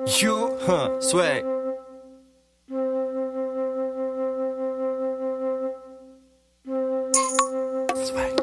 You, swag. Swag.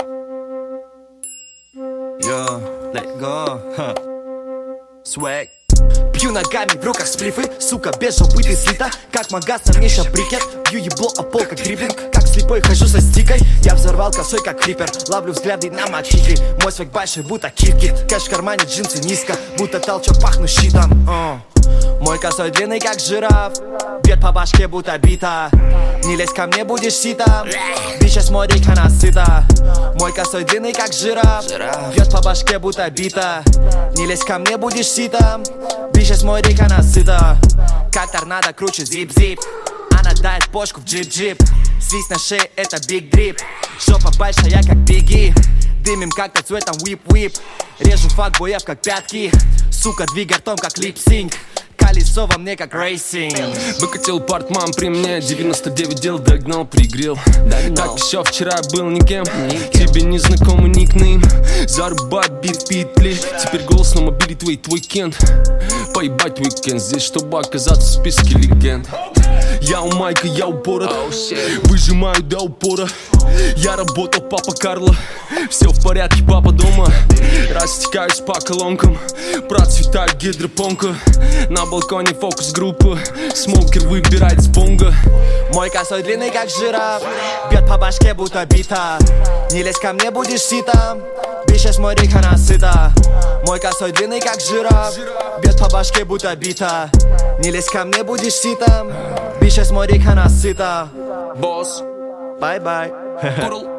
Yo, let go. Swag. Бью ногами, в руках сплифы, сука, без жопы ты слита. Как магаз, на мне ща брикет. Бью ебло о пол, как дриблинг. Как слепой хожу со стикой. Я взорвал косой, как крипер. Ловлю взгляды на макхитри. Мой свек большой, будто кит-кит. Кэш в кармане, джинсы низко. Будто толчок, пахну щитом. Мой косой длинный, как жираф. Бьет по башке, будто бита. Не лезь ко мне, будешь ситом. Ты сейчас смотри, она сыта. Мой косой длинный, как жираф. Бьет по башке, будто бита. Не лезь ко мне, будешь ситом. Ты сейчас смотри, она сыта. Как торнадо, круче зип-зип. Она дает бошку в джип-джип. Свист на шее, это биг дрип. Жопа большая, как биги. Дымим как-то цветом whip-whip. Режу факбоев, как пятки. Сука, двигай ртом, как лип-синк. Колесо во мне, как рейсинг. Выкатил портман при мне, 99 дел догнал, пригрел. Так еще вчера был никем. Тебе незнакомый никнейм. Зарубай бит в петли. Теперь голос на мобиле твой кент. Поебать уикенд здесь, чтобы оказаться в списке легенд. Я у Майка, я у Борот. Выжимаю до упора. Я работал, папа Карло. Все в порядке, папа дома. Растекаюсь по колонкам. Процветаю гидропонка. На балконе фокус-группа. Смокер выбирает с бонга. Мой косой длинный, как жираф. Бьет по башке, будто бита. Не лезь ко мне, будешь ситом. Ты сейчас смотри, она сыта. Мой косой длинный, как жираф. Бьет по башке, будто бита. Не лезь ко мне, будешь ситом. Ты сейчас смотри, она сыта. Босс. Bye-bye.